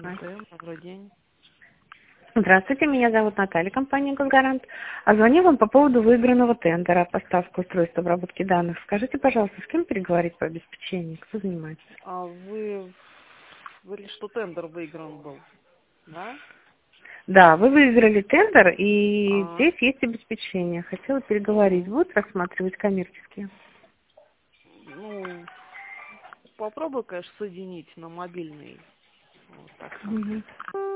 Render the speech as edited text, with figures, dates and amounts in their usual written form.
Добрый день. Здравствуйте, меня зовут Наталья, компания «Госгарант». А звоню вам по поводу выигранного тендера поставку устройства обработки данных. Скажите, пожалуйста, с кем переговорить по обеспечению? Кто занимается? А вы говорили, что тендер выигран был, да? Да, вы выиграли тендер, и А, здесь есть обеспечение. Хотела переговорить. Будут рассматривать коммерческие? ну, попробуй, конечно, соединить на мобильный. Вот так. Мгм.